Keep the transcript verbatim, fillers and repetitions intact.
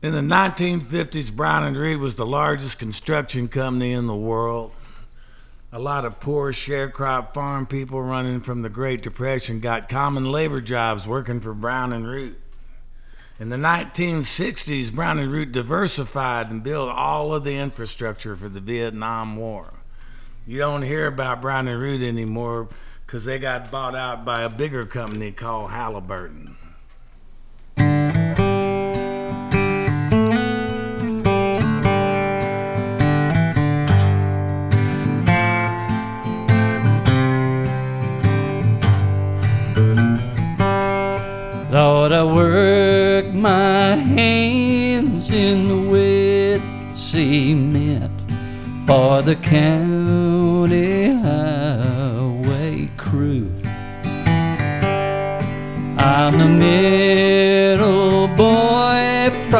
In the nineteen fifties, Brown and Reed was the largest construction company in the world. A lot of poor sharecrop farm people running from the Great Depression got common labor jobs working for Brown and Root. In the nineteen sixties, Brown and Root diversified and built all of the infrastructure for the Vietnam War. You don't hear about Brown and Root anymore because they got bought out by a bigger company called Halliburton. Lord, I work my hands in the wet cement for the county highway crew. I'm the